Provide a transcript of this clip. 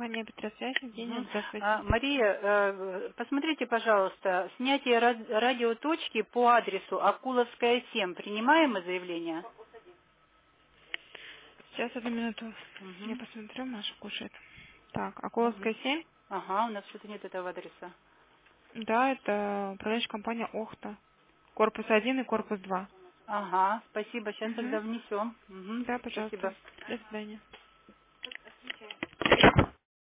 компания Петросвязь, Евгения, здравствуйте. Мария, посмотрите, пожалуйста, снятие радиоточки по адресу Акуловская 7. Принимаемое заявление? Сейчас, одну минуту. Я Угу. посмотрю, Маша кушает. Так, Акуловская Угу. 7. Ага, у нас что-то нет этого адреса. Да, это управляющая компания Охта. Корпус 1 и корпус 2. Ага, спасибо, сейчас Угу. тогда внесем. Угу. Да, пожалуйста. Спасибо. До свидания.